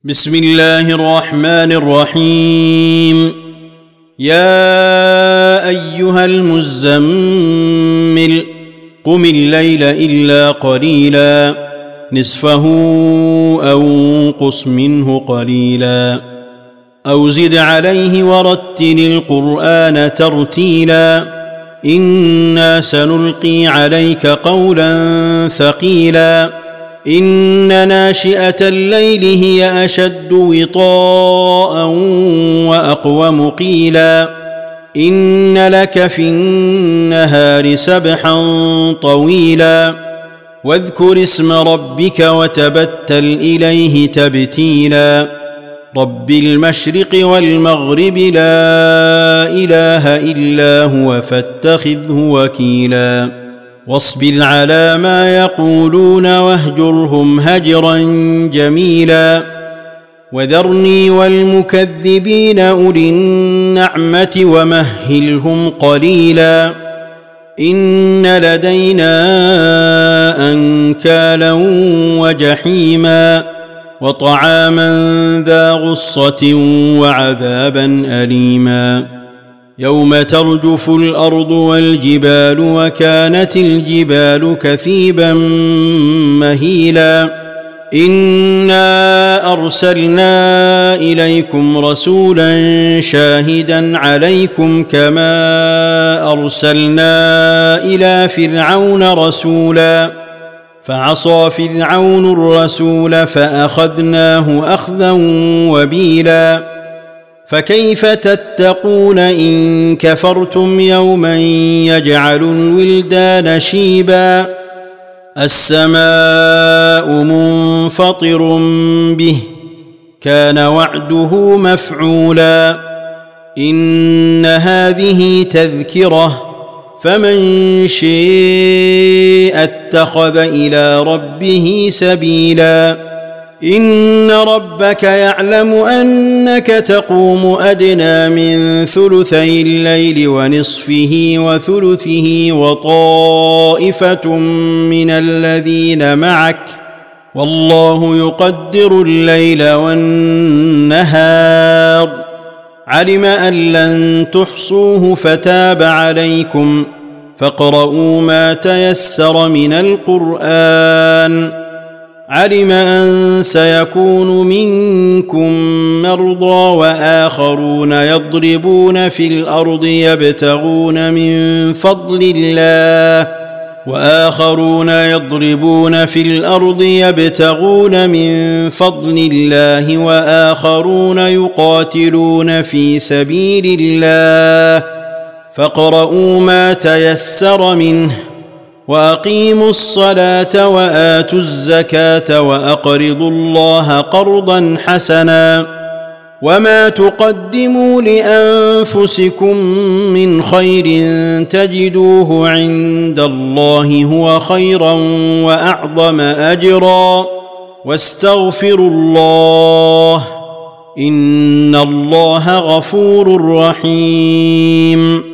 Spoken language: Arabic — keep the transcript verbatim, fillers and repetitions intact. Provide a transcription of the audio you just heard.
بسم الله الرحمن الرحيم. يا أيها المزمل قم الليل إلا قليلا نصفه أو انقص منه قليلا أو زد عليه ورتل القرآن ترتيلا إنا سنلقي عليك قولا ثقيلا إن ناشئة الليل هي أشد وطاء وأقوم قيلا إن لك في النهار سبحا طويلا واذكر اسم ربك وتبتل إليه تبتيلا رب المشرق والمغرب لا إله إلا هو فاتخذه وكيلا واصبر على ما يقولون واهجرهم هجرا جميلا وذرني والمكذبين أولي النعمة ومهلهم قليلا إن لدينا أنكالا وجحيما وطعاما ذا غصة وعذابا أليما يوم ترجف الأرض والجبال وكانت الجبال كثيبا مهيلا إنا أرسلنا إليكم رسولا شاهدا عليكم كما أرسلنا إلى فرعون رسولا فعصى فرعون الرسول فأخذناه أخذا وبيلا فكيف تتقون إن كفرتم يوما يجعل الولدان شيبا السماء منفطر به كان وعده مفعولا إن هذه تذكرة فمن شاء اتخذ إلى ربه سبيلا إن ربك يعلم أنك تقوم أدنى من ثلثي الليل ونصفه وثلثه وطائفة من الذين معك والله يقدر الليل والنهار علم أن لن تحصوه فتاب عليكم فاقرؤوا ما تيسر من القرآن علم أن سيكون منكم مرضى وآخرون يضربون في الأرض يبتغون من فضل الله وآخرون يضربون في الأرض يبتغون من فضل الله وآخرون يقاتلون في سبيل الله فاقرؤوا ما تيسر منه وأقيموا الصلاة وآتوا الزكاة وأقرضوا الله قرضا حسنا وما تقدموا لأنفسكم من خير تجدوه عند الله هو خيرا وأعظم أجرا واستغفروا الله إن الله غفور رحيم.